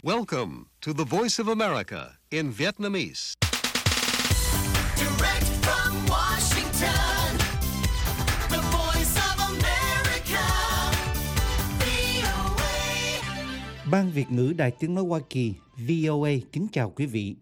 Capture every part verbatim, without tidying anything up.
Welcome to the Voice of America in Vietnamese. Direct from Washington, the Voice of America, vê o a. Ban Việt ngữ Đài Tiếng nói Hoa Kỳ vê o a kính chào quý vị.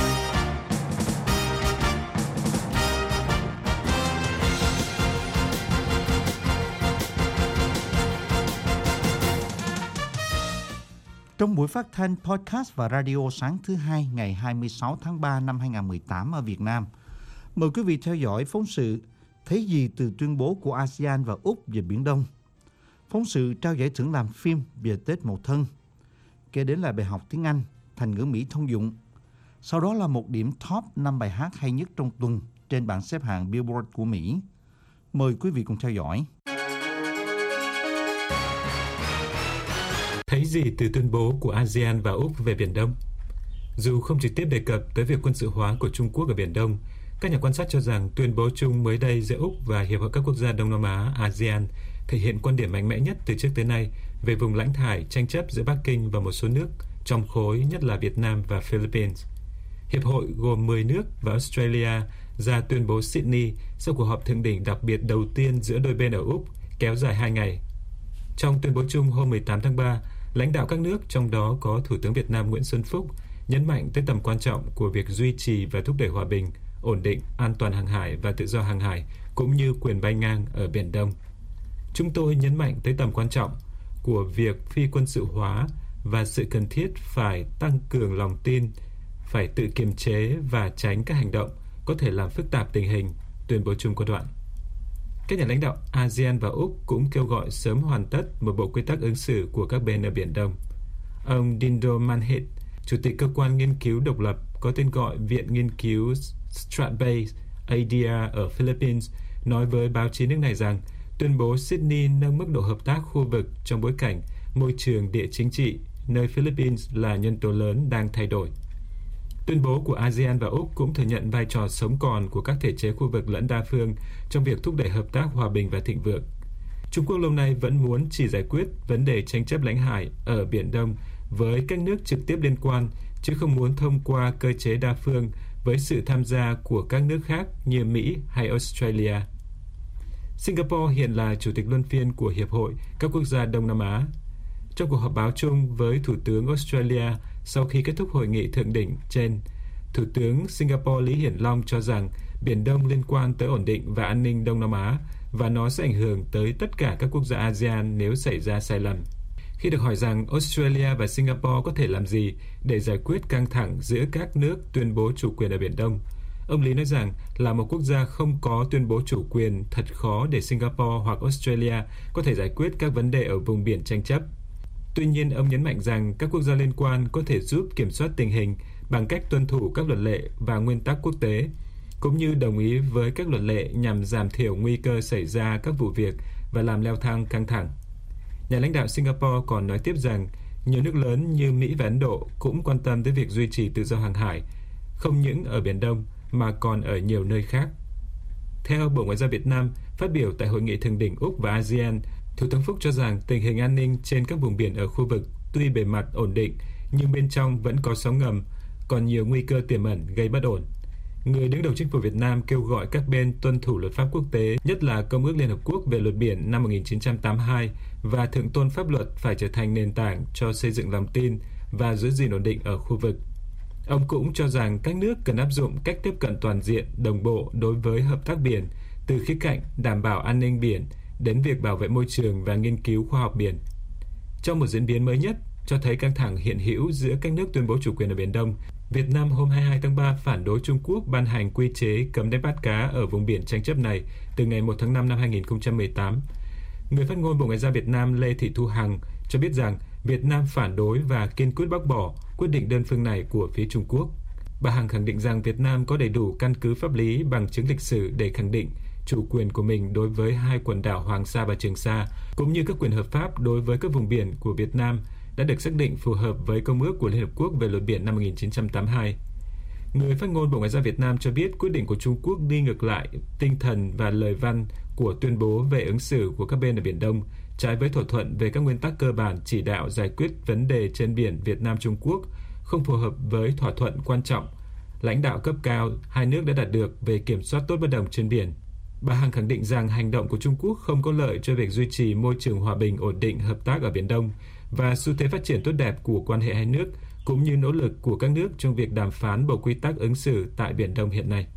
Trong buổi phát thanh podcast và radio sáng thứ hai ngày hai mươi sáu tháng ba năm hai nghìn không trăm mười tám ở Việt Nam, mời quý vị theo dõi phóng sự Thấy gì từ tuyên bố của a sê an và Úc về Biển Đông, phóng sự trao giải thưởng làm phim về Tết Mậu Thân, kế đến là bài học tiếng Anh, thành ngữ Mỹ thông dụng. Sau đó là một điểm top năm bài hát hay nhất trong tuần trên bảng xếp hạng Billboard của Mỹ. Mời quý vị cùng theo dõi. Thấy gì từ tuyên bố của a sê an và Úc về Biển Đông? Dù không trực tiếp đề cập tới việc quân sự hóa của Trung Quốc ở Biển Đông, các nhà quan sát cho rằng tuyên bố chung mới đây giữa Úc và Hiệp hội các quốc gia Đông Nam Á a sê an thể hiện quan điểm mạnh mẽ nhất từ trước tới nay về vùng lãnh thải tranh chấp giữa Bắc Kinh và một số nước trong khối, nhất là Việt Nam và Philippines. Hiệp hội gồm mười nước và Australia ra tuyên bố Sydney sau cuộc họp thượng đỉnh đặc biệt đầu tiên giữa đôi bên ở Úc kéo dài hai ngày. Trong tuyên bố chung hôm mười tám tháng ba, lãnh đạo các nước, trong đó có Thủ tướng Việt Nam Nguyễn Xuân Phúc, nhấn mạnh tới tầm quan trọng của việc duy trì và thúc đẩy hòa bình, ổn định, an toàn hàng hải và tự do hàng hải, cũng như quyền bay ngang ở Biển Đông. Chúng tôi nhấn mạnh tới tầm quan trọng của việc phi quân sự hóa và sự cần thiết phải tăng cường lòng tin, phải tự kiềm chế và tránh các hành động có thể làm phức tạp tình hình, tuyên bố chung có đoạn. Các nhà lãnh đạo a sê an và Úc cũng kêu gọi sớm hoàn tất một bộ quy tắc ứng xử của các bên ở Biển Đông. Ông Dindo Manhit, Chủ tịch cơ quan nghiên cứu độc lập có tên gọi Viện Nghiên cứu Stratbase a đê rờ ở Philippines, nói với báo chí nước này rằng tuyên bố Sydney nâng mức độ hợp tác khu vực trong bối cảnh môi trường địa chính trị nơi Philippines là nhân tố lớn đang thay đổi. Tuyên bố của a sê an và Úc cũng thừa nhận vai trò sống còn của các thể chế khu vực lẫn đa phương trong việc thúc đẩy hợp tác hòa bình và thịnh vượng. Trung Quốc lâu nay vẫn muốn chỉ giải quyết vấn đề tranh chấp lãnh hải ở Biển Đông với các nước trực tiếp liên quan, chứ không muốn thông qua cơ chế đa phương với sự tham gia của các nước khác như Mỹ hay Australia. Singapore hiện là chủ tịch luân phiên của Hiệp hội các quốc gia Đông Nam Á. Trong cuộc họp báo chung với Thủ tướng Australia sau khi kết thúc hội nghị thượng đỉnh trên, Thủ tướng Singapore Lý Hiển Long cho rằng Biển Đông liên quan tới ổn định và an ninh Đông Nam Á và nó sẽ ảnh hưởng tới tất cả các quốc gia a sê an nếu xảy ra sai lầm. Khi được hỏi rằng Australia và Singapore có thể làm gì để giải quyết căng thẳng giữa các nước tuyên bố chủ quyền ở Biển Đông, ông Lý nói rằng là một quốc gia không có tuyên bố chủ quyền, thật khó để Singapore hoặc Australia có thể giải quyết các vấn đề ở vùng biển tranh chấp. Tuy nhiên, ông nhấn mạnh rằng các quốc gia liên quan có thể giúp kiểm soát tình hình bằng cách tuân thủ các luật lệ và nguyên tắc quốc tế, cũng như đồng ý với các luật lệ nhằm giảm thiểu nguy cơ xảy ra các vụ việc và làm leo thang căng thẳng. Nhà lãnh đạo Singapore còn nói tiếp rằng nhiều nước lớn như Mỹ và Ấn Độ cũng quan tâm tới việc duy trì tự do hàng hải, không những ở Biển Đông mà còn ở nhiều nơi khác. Theo Bộ Ngoại giao Việt Nam, phát biểu tại hội nghị thượng đỉnh Úc và a sê an, Thủ tướng Phúc cho rằng tình hình an ninh trên các vùng biển ở khu vực tuy bề mặt ổn định nhưng bên trong vẫn có sóng ngầm, còn nhiều nguy cơ tiềm ẩn gây bất ổn. Người đứng đầu chính phủ Việt Nam kêu gọi các bên tuân thủ luật pháp quốc tế, nhất là Công ước Liên Hợp Quốc về luật biển năm một nghìn chín trăm tám mươi hai và thượng tôn pháp luật phải trở thành nền tảng cho xây dựng lòng tin và giữ gìn ổn định ở khu vực. Ông cũng cho rằng các nước cần áp dụng cách tiếp cận toàn diện, đồng bộ đối với hợp tác biển, từ khía cạnh đảm bảo an ninh biển đến việc bảo vệ môi trường và nghiên cứu khoa học biển. Trong một diễn biến mới nhất cho thấy căng thẳng hiện hữu giữa các nước tuyên bố chủ quyền ở Biển Đông, Việt Nam hôm hai mươi hai tháng ba phản đối Trung Quốc ban hành quy chế cấm đánh bắt cá ở vùng biển tranh chấp này từ ngày một tháng năm năm hai nghìn không trăm mười tám. Người phát ngôn Bộ Ngoại giao Việt Nam Lê Thị Thu Hằng cho biết rằng Việt Nam phản đối và kiên quyết bác bỏ quyết định đơn phương này của phía Trung Quốc. Bà Hằng khẳng định rằng Việt Nam có đầy đủ căn cứ pháp lý, bằng chứng lịch sử để khẳng định chủ quyền của mình đối với hai quần đảo Hoàng Sa và Trường Sa, cũng như các quyền hợp pháp đối với các vùng biển của Việt Nam đã được xác định phù hợp với Công ước của Liên Hợp Quốc về luật biển năm một nghìn chín trăm tám mươi hai. Người phát ngôn Bộ Ngoại giao Việt Nam cho biết quyết định của Trung Quốc đi ngược lại tinh thần và lời văn của tuyên bố về ứng xử của các bên ở Biển Đông, trái với thỏa thuận về các nguyên tắc cơ bản chỉ đạo giải quyết vấn đề trên biển Việt Nam-Trung Quốc, không phù hợp với thỏa thuận quan trọng lãnh đạo cấp cao hai nước đã đạt được về kiểm soát tốt bất đồng trên biển. Bà Hằng khẳng định rằng hành động của Trung Quốc không có lợi cho việc duy trì môi trường hòa bình, ổn định, hợp tác ở Biển Đông và xu thế phát triển tốt đẹp của quan hệ hai nước, cũng như nỗ lực của các nước trong việc đàm phán bộ quy tắc ứng xử tại Biển Đông hiện nay.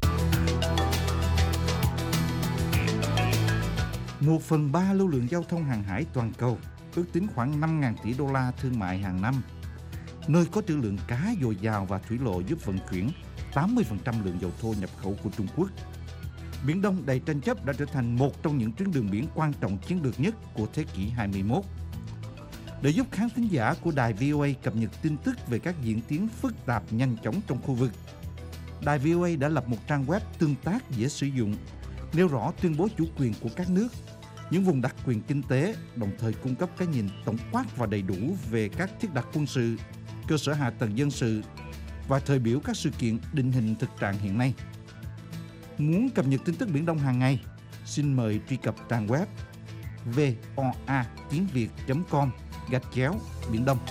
Một phần ba lưu lượng giao thông hàng hải toàn cầu, ước tính khoảng năm nghìn tỷ đô la thương mại hàng năm. Nơi có trữ lượng cá dồi dào và thủy lộ giúp vận chuyển tám mươi phần trăm lượng dầu thô nhập khẩu của Trung Quốc. Biển Đông đầy tranh chấp đã trở thành một trong những tuyến đường biển quan trọng chiến lược nhất của thế kỷ hai mươi mốt. Để giúp khán thính giả của đài vê o a cập nhật tin tức về các diễn tiến phức tạp nhanh chóng trong khu vực, đài vê o a đã lập một trang web tương tác dễ sử dụng, nêu rõ tuyên bố chủ quyền của các nước, những vùng đặc quyền kinh tế, đồng thời cung cấp cái nhìn tổng quát và đầy đủ về các thiết đặt quân sự, cơ sở hạ tầng dân sự và thời biểu các sự kiện định hình thực trạng hiện nay. Muốn cập nhật tin tức Biển Đông hàng ngày, xin mời truy cập trang web voa tiếng việt chấm com gạch chéo Biển Đông.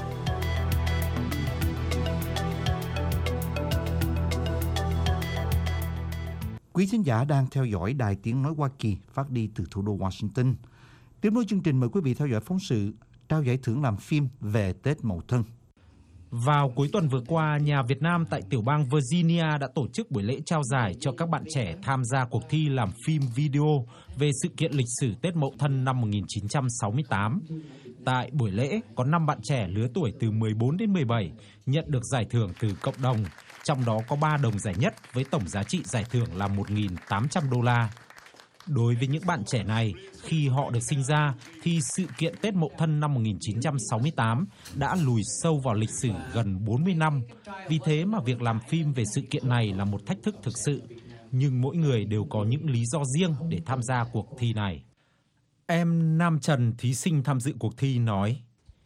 Quý thính giả đang theo dõi Đài Tiếng Nói Hoa Kỳ phát đi từ thủ đô Washington. Tiếp nối chương trình, mời quý vị theo dõi phóng sự trao giải thưởng làm phim về Tết Mậu Thân. Vào cuối tuần vừa qua, nhà Việt Nam tại tiểu bang Virginia đã tổ chức buổi lễ trao giải cho các bạn trẻ tham gia cuộc thi làm phim video về sự kiện lịch sử Tết Mậu Thân năm một nghìn chín trăm sáu mươi tám. Tại buổi lễ, có năm bạn trẻ lứa tuổi từ mười bốn đến mười bảy nhận được giải thưởng từ cộng đồng, trong đó có ba đồng giải nhất với tổng giá trị giải thưởng là một nghìn tám trăm đô la. Đối với những bạn trẻ này, khi họ được sinh ra thì sự kiện Tết Mậu Thân năm một nghìn chín trăm sáu mươi tám đã lùi sâu vào lịch sử gần bốn mươi năm. Vì thế mà việc làm phim về sự kiện này là một thách thức thực sự. Nhưng mỗi người đều có những lý do riêng để tham gia cuộc thi này. Em Nam Trần, thí sinh tham dự cuộc thi nói: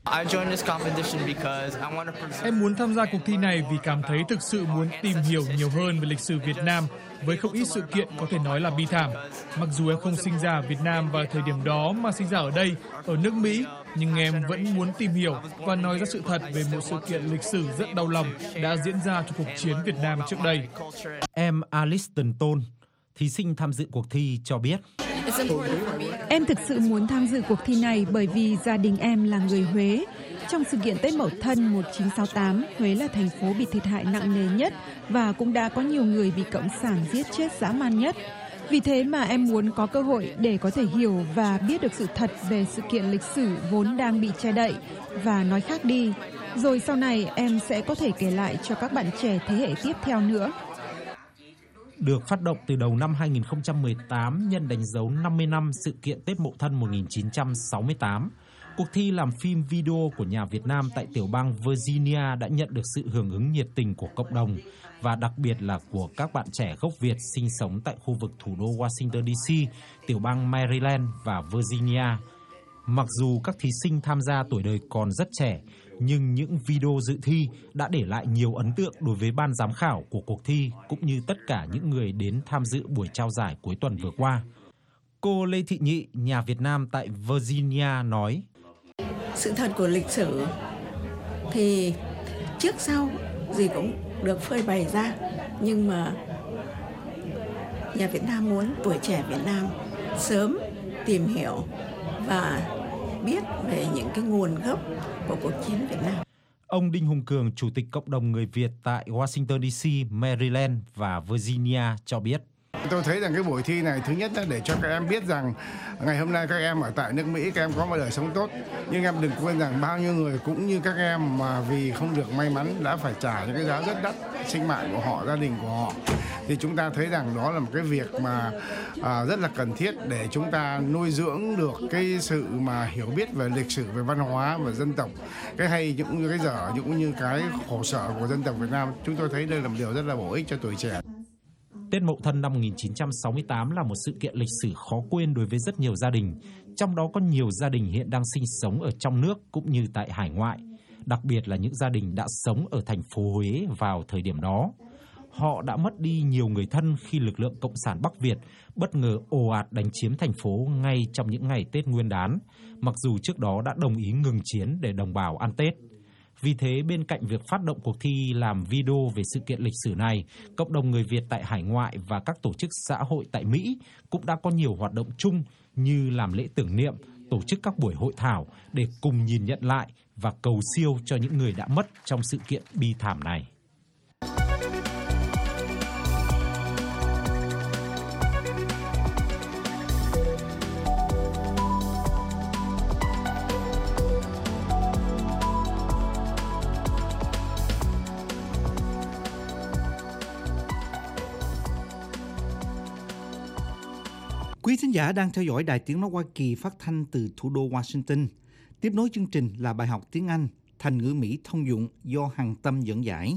Em muốn tham gia cuộc thi này vì cảm thấy thực sự muốn tìm hiểu nhiều hơn về lịch sử Việt Nam với không ít sự kiện có thể nói là bi thảm. Mặc dù em không sinh ra ở Việt Nam vào thời điểm đó mà sinh ra ở đây, ở nước Mỹ, nhưng em vẫn muốn tìm hiểu và nói ra sự thật về một sự kiện lịch sử rất đau lòng đã diễn ra trong cuộc chiến Việt Nam trước đây. Em Aliston Tôn, thí sinh tham dự cuộc thi cho biết: Em thực sự muốn tham dự cuộc thi này bởi vì gia đình em là người Huế. Trong sự kiện Tết Mậu Thân một nghìn chín trăm sáu mươi tám, Huế là thành phố bị thiệt hại nặng nề nhất và cũng đã có nhiều người bị cộng sản giết chết dã man nhất. Vì thế mà em muốn có cơ hội để có thể hiểu và biết được sự thật về sự kiện lịch sử vốn đang bị che đậy và nói khác đi. Rồi sau này em sẽ có thể kể lại cho các bạn trẻ thế hệ tiếp theo nữa. Được phát động từ đầu năm hai nghìn không trăm mười tám nhân đánh dấu năm mươi năm sự kiện Tết Mậu Thân một nghìn chín trăm sáu mươi tám, cuộc thi làm phim video của nhà Việt Nam tại tiểu bang Virginia đã nhận được sự hưởng ứng nhiệt tình của cộng đồng và đặc biệt là của các bạn trẻ gốc Việt sinh sống tại khu vực thủ đô Washington đê xê, tiểu bang Maryland và Virginia. Mặc dù các thí sinh tham gia tuổi đời còn rất trẻ, nhưng những video dự thi đã để lại nhiều ấn tượng đối với ban giám khảo của cuộc thi cũng như tất cả những người đến tham dự buổi trao giải cuối tuần vừa qua. Cô Lê Thị Nhị, nhà Việt Nam tại Virginia nói: Sự thật của lịch sử thì trước sau gì cũng được phơi bày ra, nhưng mà nhà Việt Nam muốn tuổi trẻ Việt Nam sớm tìm hiểu và biết về những cái nguồn gốc của cuộc chiến Việt Nam. Ông Đinh Hùng Cường, Chủ tịch Cộng đồng người Việt tại Washington đê xê, Maryland và Virginia cho biết: Tôi thấy rằng cái buổi thi này thứ nhất là để cho các em biết rằng ngày hôm nay các em ở tại nước Mỹ, các em có một đời sống tốt. Nhưng em đừng quên rằng bao nhiêu người cũng như các em mà vì không được may mắn đã phải trả những cái giá rất đắt, sinh mạng của họ, gia đình của họ. Thì chúng ta thấy rằng đó là một cái việc mà à, rất là cần thiết để chúng ta nuôi dưỡng được cái sự mà hiểu biết về lịch sử, về văn hóa và dân tộc. Cái hay cũng như cái dở, cũng như cái khổ sở của dân tộc Việt Nam. Chúng tôi thấy đây là một điều rất là bổ ích cho tuổi trẻ. Tết Mậu Thân năm một nghìn chín trăm sáu mươi tám là một sự kiện lịch sử khó quên đối với rất nhiều gia đình, trong đó có nhiều gia đình hiện đang sinh sống ở trong nước cũng như tại hải ngoại, đặc biệt là những gia đình đã sống ở thành phố Huế vào thời điểm đó. họ đã mất đi nhiều người thân khi lực lượng Cộng sản Bắc Việt bất ngờ ồ ạt đánh chiếm thành phố ngay trong những ngày Tết Nguyên đán, mặc dù trước đó đã đồng ý ngừng chiến để đồng bào ăn Tết. Vì thế, bên cạnh việc phát động cuộc thi làm video về sự kiện lịch sử này, cộng đồng người Việt tại hải ngoại và các tổ chức xã hội tại Mỹ cũng đã có nhiều hoạt động chung như làm lễ tưởng niệm, tổ chức các buổi hội thảo để cùng nhìn nhận lại và cầu siêu cho những người đã mất trong sự kiện bi thảm này. Quý thính giả đang theo dõi Đài Tiếng nói Hoa Kỳ phát thanh từ thủ đô Washington. Tiếp nối chương trình là bài học tiếng Anh, thành ngữ Mỹ thông dụng do Hằng Tâm dẫn giải.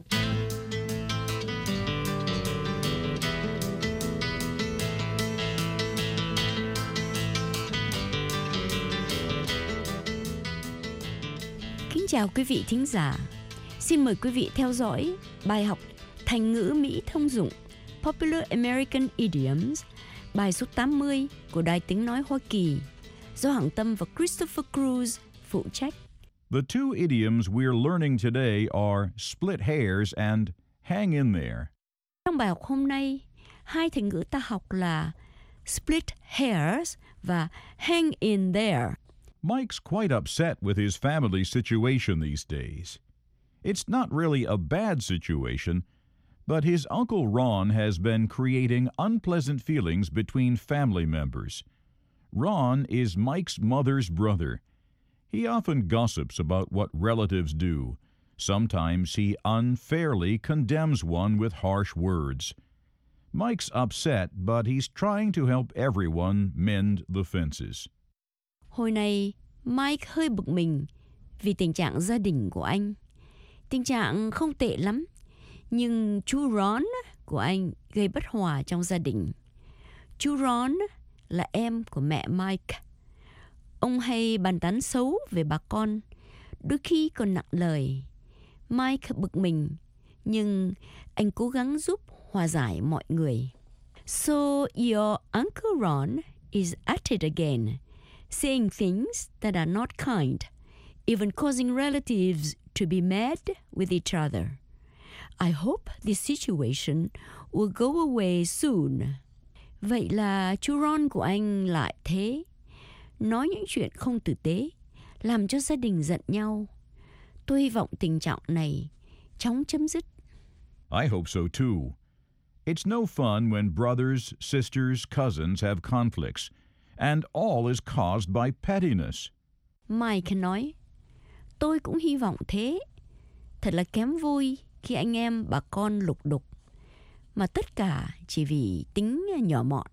Kính chào quý vị thính giả. Xin mời quý vị theo dõi bài học thành ngữ Mỹ thông dụng Popular American Idioms, bài số tám mươi của Đài Tiếng nói Hoa Kỳ do Hằng Tâm và Christopher Cruz phụ trách. The two idioms we're learning today are split hairs and hang in there. Trong bài học hôm nay, hai thành ngữ ta học là split hairs và hang in there. Mike's quite upset with his family situation these days. It's not really a bad situation, but his Uncle Ron has been creating unpleasant feelings between family members. Ron is Mike's mother's brother. He often gossips about what relatives do. Sometimes he unfairly condemns one with harsh words. Mike's upset, but he's trying to help everyone mend the fences. Hồi này, Mike hơi bực mình vì tình trạng gia đình của anh. Tình trạng không tệ lắm, nhưng chú Ron của anh gây bất hòa trong gia đình. Chú Ron là em của mẹ Mike. Ông hay bàn tán xấu về bà con, đôi khi còn nặng lời. Mike bực mình, nhưng anh cố gắng giúp hòa giải mọi người. So your Uncle Ron is at it again, saying things that are not kind, even causing relatives to be mad with each other. I hope this situation will go away soon. Vậy là chú Ron của anh lại thế, nói những chuyện không tử tế, làm cho gia đình giận nhau. Tôi hy vọng tình trạng này chóng chấm dứt. I hope so too. It's no fun when brothers, sisters, cousins have conflicts, and all is caused by pettiness. Mike nói, tôi cũng hy vọng thế. Thật là kém vui khi anh em bà con lục đục, mà tất cả chỉ vì tính nhỏ mọn.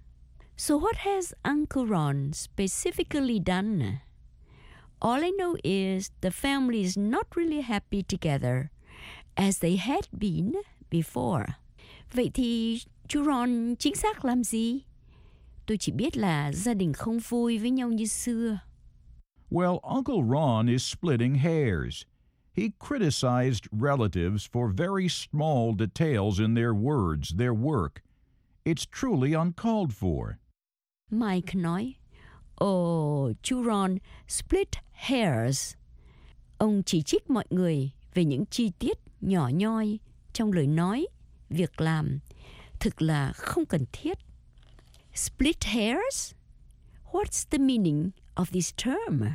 So what has Uncle Ron specifically done? All I know is the family is not really happy together as they had been before. Vậy thì chú Ron chính xác làm gì? Tôi chỉ biết là gia đình không vui với nhau như xưa. Well, Uncle Ron is splitting hairs. He criticized relatives for very small details in their words, their work. It's truly uncalled for. Mike nói, ồ, chú Ron split hairs. Ông chỉ trích mọi người về những chi tiết nhỏ nhoi trong lời nói, việc làm, thực là không cần thiết. Split hairs? What's the meaning of this term?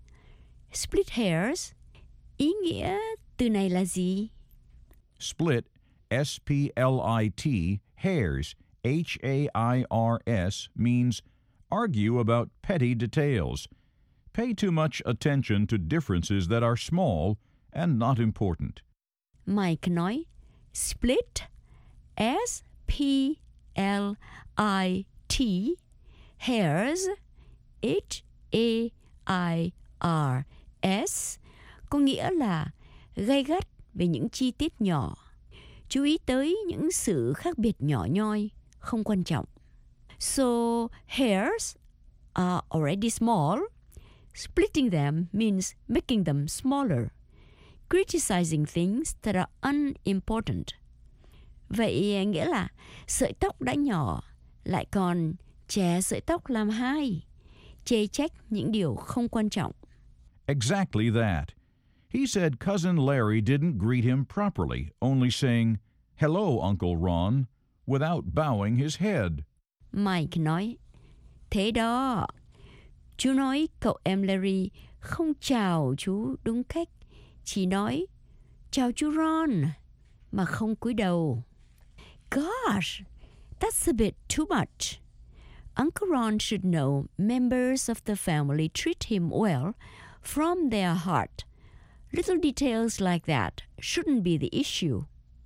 Split hairs? Ý nghĩa từ này là gì? Split, S P L I T, hairs, H A I R S, means argue about petty details. Pay too much attention to differences that are small and not important. Mike nói, split, S P L I T, hairs, H A I R S, có nghĩa là gay gắt về những chi tiết nhỏ, chú ý tới những sự khác biệt nhỏ nhoi, không quan trọng. So, hairs are already small. Splitting them means making them smaller, criticizing things that are unimportant. Vậy nghĩa là sợi tóc đã nhỏ, lại còn chẻ sợi tóc làm hai, chê trách những điều không quan trọng. Exactly that. He said Cousin Larry didn't greet him properly, only saying, "Hello, Uncle Ron," without bowing his head. Mike nói, thế đó, chú nói cậu em Larry không chào chú đúng cách, chỉ nói chào chú Ron mà không cúi đầu. Gosh, that's a bit too much. Uncle Ron should know members of the family treat him well from their heart. Little details like that shouldn't be the issue.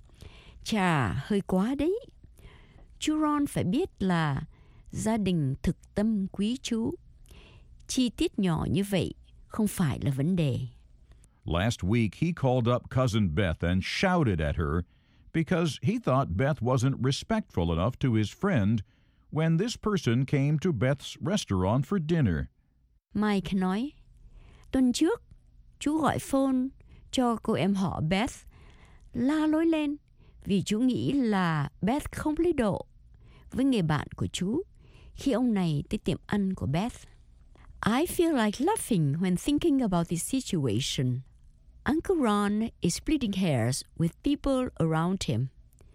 Chà, hơi quá đấy. Chú Ron phải biết là gia đình thực tâm quý chú. Chi tiết nhỏ như vậy không phải là vấn đề. Last week, he called up Cousin Beth and shouted at her because he thought Beth wasn't respectful enough to his friend when this person came to Beth's restaurant for dinner. Mike nói, tuần trước, chú gọi phone cho cô em họ Beth, la lối lên vì chú nghĩ là Beth không lấy độ với người bạn của chú khi ông này tới tiệm ăn của Beth. I feel like laughing when thinking about this situation. Uncle Ron is splitting hairs with people around him.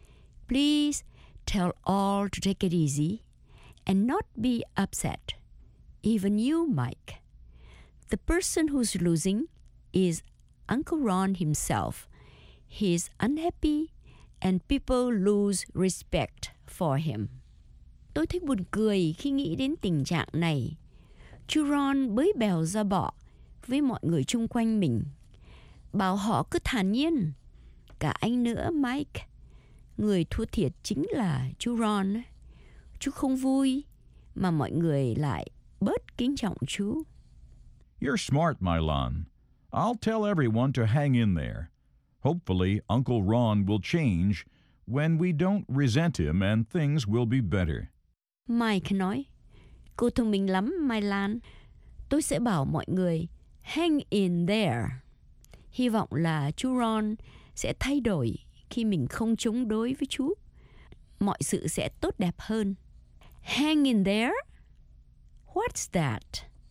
Please tell all to take it easy and not be upset. Even you, Mike. The person who's losing is Uncle Ron himself. He's unhappy and people lose respect for him. Tôi thấy buồn cười khi nghĩ đến tình trạng này. Chú Ron bới bèo ra bọ với mọi người chung quanh mình. Bảo họ cứ thản nhiên. Cả anh nữa, Mike. Người thua thiệt chính là chú Ron. Chú không vui, mà mọi người lại bớt kính trọng chú. You're smart, Milan. I'll tell everyone to hang in there. Hopefully, Uncle Ron will change when we don't resent him and things will be better. Mike nói, cô thông minh lắm, Mai Lan. Tôi sẽ bảo mọi người hang in there. Hy vọng là chú Ron sẽ thay đổi khi mình không chống đối với chú. Mọi sự sẽ tốt đẹp hơn. Hang in there? What's that?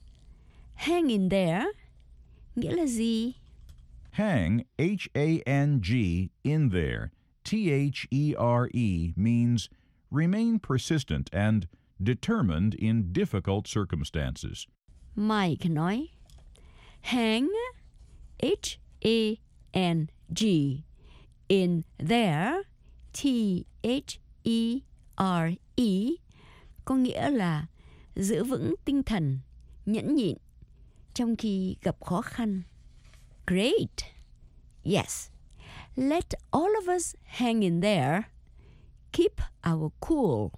Hang in there nghĩa là gì? Hang, H A N G, in there, T H E R E, means remain persistent and determined in difficult circumstances. Mike nói, hang, H A N G, in there, T H E R E, có nghĩa là giữ vững tinh thần, nhẫn nhịn trong khi gặp khó khăn. Great. Yes. Let all of us hang in there. Keep our cool.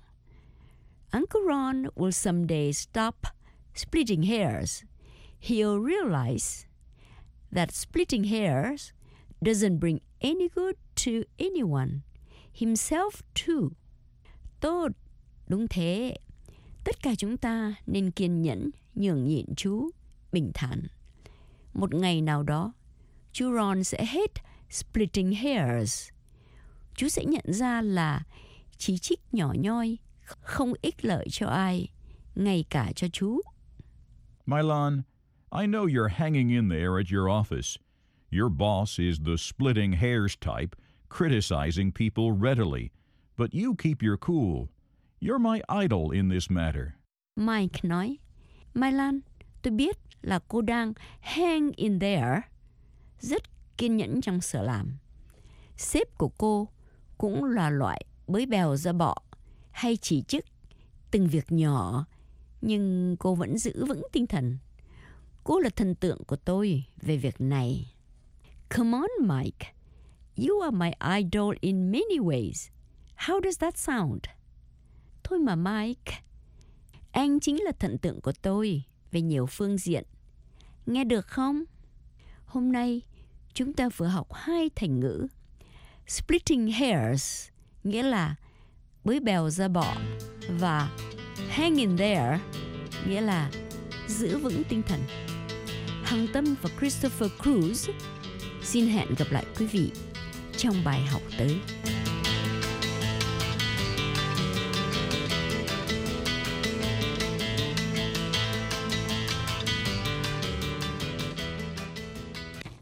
Uncle Ron will someday stop splitting hairs. He'll realize that splitting hairs doesn't bring any good to anyone, himself too. Tốt, đúng thế. Tất cả chúng ta nên kiên nhẫn, nhường nhịn chú, bình thản. Một ngày nào đó, chú Ron sẽ hết splitting hairs. Chú sẽ nhận ra là chỉ trích nhỏ nhoi không ích lợi cho ai, ngay cả cho chú. Milan, I know you're hanging in there at your office. Your boss is the splitting hairs type, criticizing people readily. But you keep your cool. You're my idol in this matter. Mike nói, Mai Lan, tôi biết là cô đang hang in there, rất kiên nhẫn trong sở làm. Sếp của cô cũng là loại bới bèo ra bọ hay chỉ trích từng việc nhỏ, nhưng cô vẫn giữ vững tinh thần. Cô là thần tượng của tôi về việc này. Come on, Mike. You are my idol in many ways. How does that sound? Thôi mà Mike, anh chính là thần tượng của tôi về nhiều phương diện. Nghe được không? Hôm nay chúng ta vừa học hai thành ngữ. Splitting hairs nghĩa là bới bèo ra bọ, và hang in there nghĩa là giữ vững tinh thần. Hằng Tâm và Christopher Cruz xin hẹn gặp lại quý vị trong bài học tới.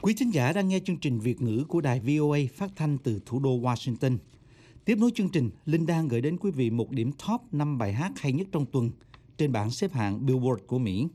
Quý thính giả đang nghe chương trình Việt ngữ của đài vê o a phát thanh từ thủ đô Washington. Tiếp nối chương trình, Linh đang gửi đến quý vị một điểm top năm bài hát hay nhất trong tuần trên bảng xếp hạng Billboard của Mỹ.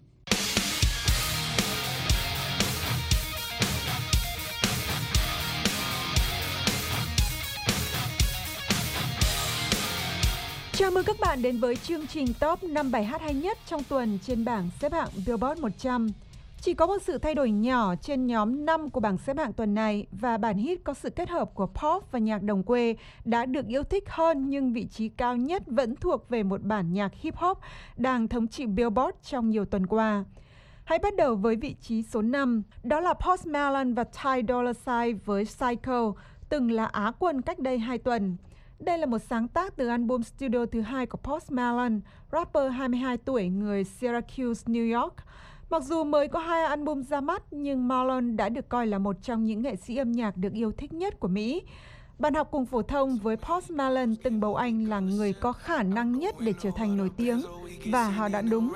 Chào mừng các bạn đến với chương trình top năm bài hát hay nhất trong tuần trên bảng xếp hạng Billboard một trăm. Chỉ có một sự thay đổi nhỏ trên nhóm năm của bảng xếp hạng tuần này và bản hit có sự kết hợp của pop và nhạc đồng quê đã được yêu thích hơn, nhưng vị trí cao nhất vẫn thuộc về một bản nhạc hip hop đang thống trị Billboard trong nhiều tuần qua. Hãy bắt đầu với vị trí số năm, đó là Post Malone và Ty Dolla $ign với Psycho, từng là Á quân cách đây hai tuần. Đây là một sáng tác từ album studio thứ hai của Post Malone, rapper hai mươi hai tuổi người Syracuse, New York. Mặc dù mới có hai album ra mắt, nhưng Malone đã được coi là một trong những nghệ sĩ âm nhạc được yêu thích nhất của Mỹ. Bạn học cùng phổ thông với Post Malone từng bầu anh là người có khả năng nhất để trở thành nổi tiếng, và họ đã đúng.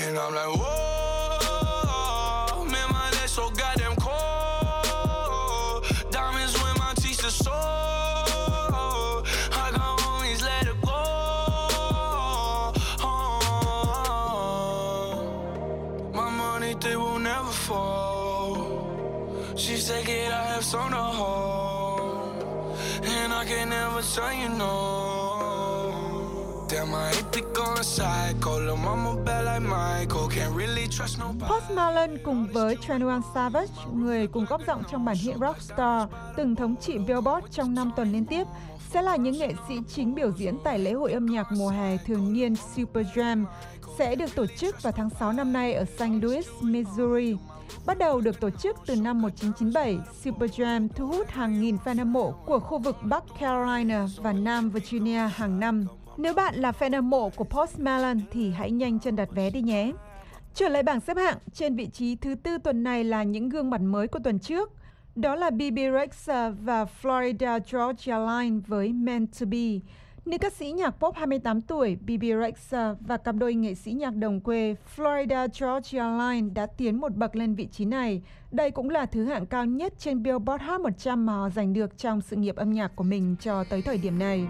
On the whole, and I can never tell you no. Damn, I hate to go psycho. Lil' mama bad like Michael. Can't really trust nobody. Post Malone cùng với hai một Savage, người cùng góp giọng trong bản hit Rockstar, từng thống trị Billboard trong năm tuần liên tiếp, sẽ là những nghệ sĩ chính biểu diễn tại lễ hội âm nhạc mùa hè thường niên Super Jam, sẽ được tổ chức vào tháng sáu năm nay ở Saint Louis, Missouri. Bắt đầu được tổ chức từ năm một nghìn chín trăm chín mươi bảy, Super Jam thu hút hàng nghìn fan hâm mộ của khu vực Bắc Carolina và Nam Virginia hàng năm. Nếu bạn là fan hâm mộ của Post Malone thì hãy nhanh chân đặt vé đi nhé. Trở lại bảng xếp hạng, trên vị trí thứ tư tuần này là những gương mặt mới của tuần trước. Đó là bê bê Rexha và Florida Georgia Line với Meant to Be. Nữ ca sĩ nhạc pop hai mươi tám tuổi bê bê Rexha và cặp đôi nghệ sĩ nhạc đồng quê Florida Georgia Line đã tiến một bậc lên vị trí này. Đây cũng là thứ hạng cao nhất trên Billboard Hot một trăm mà họ giành được trong sự nghiệp âm nhạc của mình cho tới thời điểm này.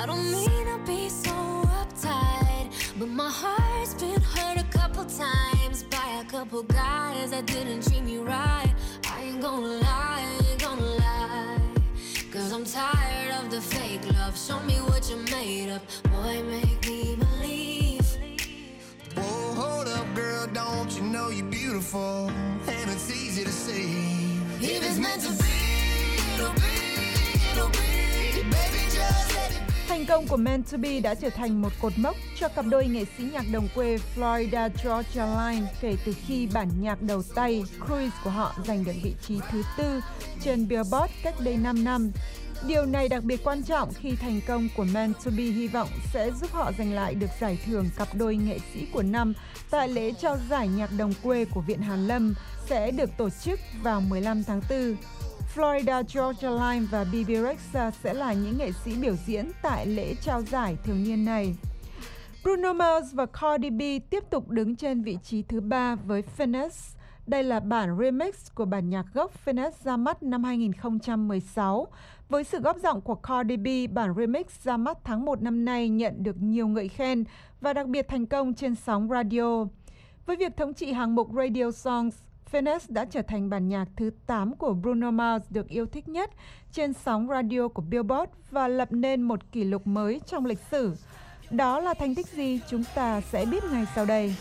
Cause I'm tired of the fake love. Show me what you're made of. Boy, make me believe. Whoa, hold up, girl, don't you know you're beautiful? And it's easy to see. If it's meant to be, it'll be, it'll be. Baby, just let it be. Thành công của Meant to Be đã trở thành một cột mốc cho cặp đôi nghệ sĩ nhạc đồng quê Florida Georgia Line kể từ khi bản nhạc đầu tay Cruise của họ giành được vị trí thứ tư trên Billboard cách đây năm năm. Điều này đặc biệt quan trọng khi thành công của Meant to Be hy vọng sẽ giúp họ giành lại được giải thưởng cặp đôi nghệ sĩ của năm tại lễ trao giải nhạc đồng quê của Viện Hàn Lâm sẽ được tổ chức vào mười lăm tháng tư. Florida Georgia Line và bê bê Rexha sẽ là những nghệ sĩ biểu diễn tại lễ trao giải thường niên này. Bruno Mars và Cardi B tiếp tục đứng trên vị trí thứ ba với Finesse. Đây là bản remix của bản nhạc gốc Finesse ra mắt năm hai nghìn không trăm mười sáu. Với sự góp giọng của Cardi B, bản remix ra mắt tháng một năm nay nhận được nhiều ngợi khen và đặc biệt thành công trên sóng radio. Với việc thống trị hạng mục Radio Songs, Finesse đã trở thành bản nhạc thứ tám của Bruno Mars được yêu thích nhất trên sóng radio của Billboard và lập nên một kỷ lục mới trong lịch sử. Đó là thành tích gì chúng ta sẽ biết ngay sau đây.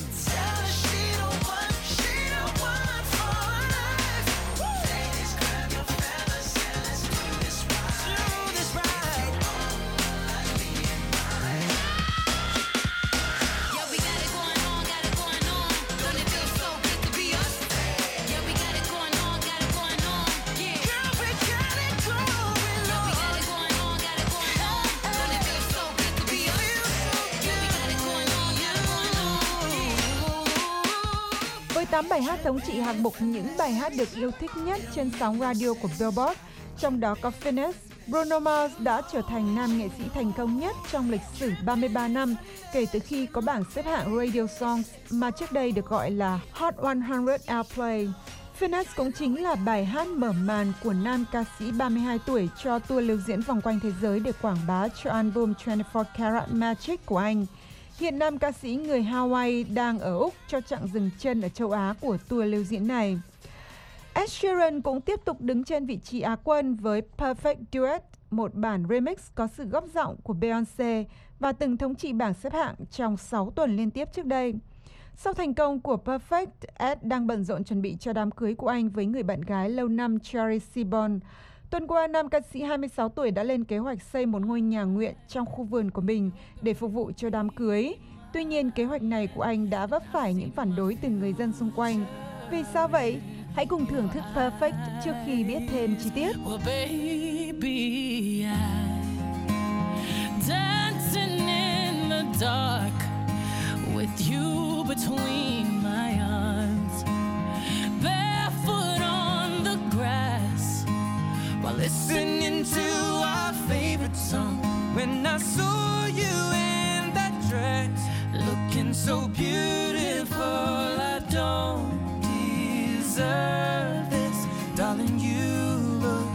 tám bài hát thống trị hạng mục những bài hát được yêu thích nhất trên sóng radio của Billboard, trong đó có Finesse. Bruno Mars đã trở thành nam nghệ sĩ thành công nhất trong lịch sử ba mươi ba năm kể từ khi có bảng xếp hạng Radio Songs mà trước đây được gọi là Hot một trăm Airplay. Happiness cũng chính là bài hát mở màn của nam ca sĩ ba mươi hai tuổi cho tour lưu diễn vòng quanh thế giới để quảng bá cho album hai mươi bốn Karat Magic của anh. Hiện nam ca sĩ người Hawaii đang ở Úc cho chặng dừng chân ở châu Á của tour lưu diễn này. Ed Sheeran cũng tiếp tục đứng trên vị trí Á quân với Perfect Duet, một bản remix có sự góp giọng của Beyoncé và từng thống trị bảng xếp hạng trong sáu tuần liên tiếp trước đây. Sau thành công của Perfect, Ed đang bận rộn chuẩn bị cho đám cưới của anh với người bạn gái lâu năm Cherry Seaborn. Tuần qua, nam ca sĩ hai mươi sáu tuổi đã lên kế hoạch xây một ngôi nhà nguyện trong khu vườn của mình để phục vụ cho đám cưới. Tuy nhiên, kế hoạch này của anh đã vấp phải những phản đối từ người dân xung quanh. Vì sao vậy? Hãy cùng thưởng thức Perfect trước khi biết thêm chi tiết. Well, baby, I'm dancing in the dark with you between my arms, barefoot on the grass while listening to our favorite song. When I saw you in that dress, looking so beautiful, I don't deserve this, darling, you look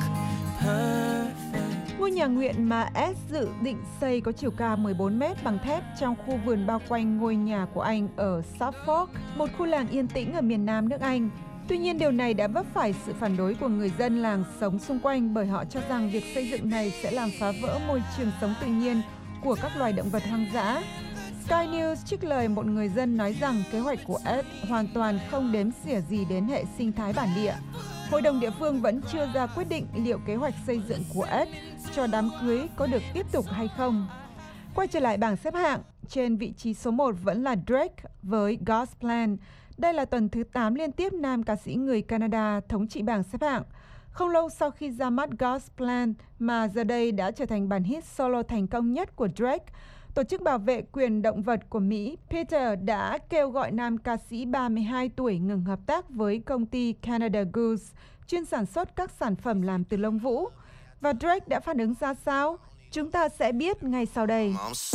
perfect. Ngôi nhà nguyện mà Ed dự định xây có chiều cao mười bốn mét bằng thép trong khu vườn bao quanh ngôi nhà của anh ở Suffolk, một khu làng yên tĩnh ở miền nam nước Anh. Tuy nhiên, điều này đã vấp phải sự phản đối của người dân làng sống xung quanh bởi họ cho rằng việc xây dựng này sẽ làm phá vỡ môi trường sống tự nhiên của các loài động vật hoang dã. Sky News trích lời một người dân nói rằng kế hoạch của Ed hoàn toàn không đếm xỉa gì đến hệ sinh thái bản địa. Hội đồng địa phương vẫn chưa ra quyết định liệu kế hoạch xây dựng của Ed cho đám cưới có được tiếp tục hay không. Quay trở lại bảng xếp hạng, trên vị trí số một vẫn là Drake với God's Plan. Đây là tuần thứ tám liên tiếp nam ca sĩ người Canada thống trị bảng xếp hạng. Không lâu sau khi ra mắt God's Plan mà giờ đây đã trở thành bản hit solo thành công nhất của Drake, Tổ chức bảo vệ quyền động vật của Mỹ PETA đã kêu gọi nam ca sĩ ba mươi hai tuổi ngừng hợp tác với công ty Canada Goose, chuyên sản xuất các sản phẩm làm từ lông vũ. Và Drake đã phản ứng ra sao? Chúng ta sẽ biết ngay sau đây.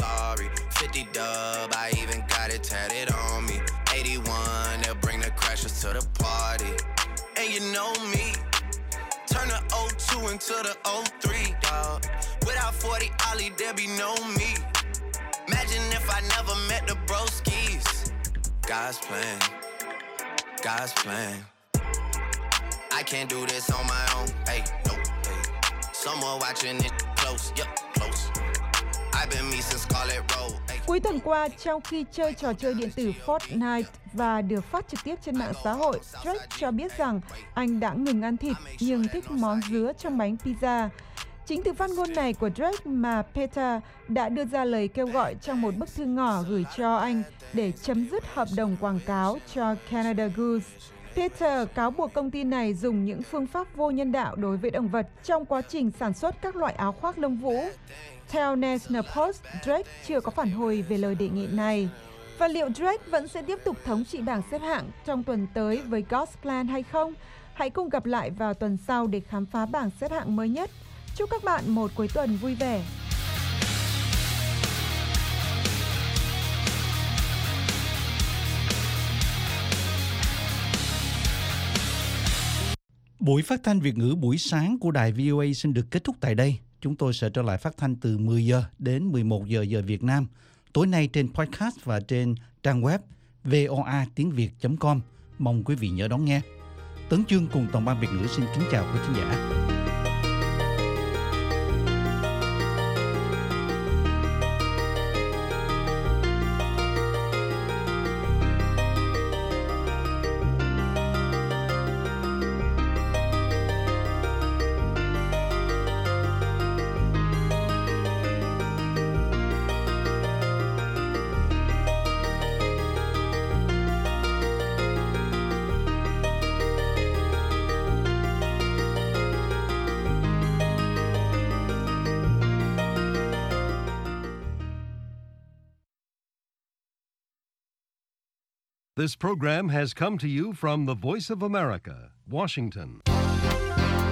Imagine if I never met the broskies. God's plan, God's plan. I can't do this on my own. Hey, no, hey. Someone watching it close, yep, close. I've been me since Scarlet Road. Hey. Cuối tuần qua, trong khi chơi trò chơi điện tử Fortnite và được phát trực tiếp trên mạng xã hội, Drake cho biết rằng anh đã ngừng ăn thịt nhưng thích món dứa trong bánh pizza. Chính từ phát ngôn này của Drake mà PETA đã đưa ra lời kêu gọi trong một bức thư ngỏ gửi cho anh để chấm dứt hợp đồng quảng cáo cho Canada Goose. PETA cáo buộc công ty này dùng những phương pháp vô nhân đạo đối với động vật trong quá trình sản xuất các loại áo khoác lông vũ. Theo National Post, Drake chưa có phản hồi về lời đề nghị này. Và liệu Drake vẫn sẽ tiếp tục thống trị bảng xếp hạng trong tuần tới với God's Plan hay không? Hãy cùng gặp lại vào tuần sau để khám phá bảng xếp hạng mới nhất. Chúc các bạn một cuối tuần vui vẻ. Buổi phát thanh Việt ngữ buổi sáng của đài vê o a xin được kết thúc tại đây. Chúng tôi sẽ trở lại phát thanh từ mười giờ đến mười một giờ giờ Việt Nam. Tối nay trên podcast và trên trang web voa tiếng việt chấm com. Mong quý vị nhớ đón nghe. Tấn Chương cùng toàn ban Việt ngữ xin kính chào quý khán giả. This program has come to you from the Voice of America, Washington.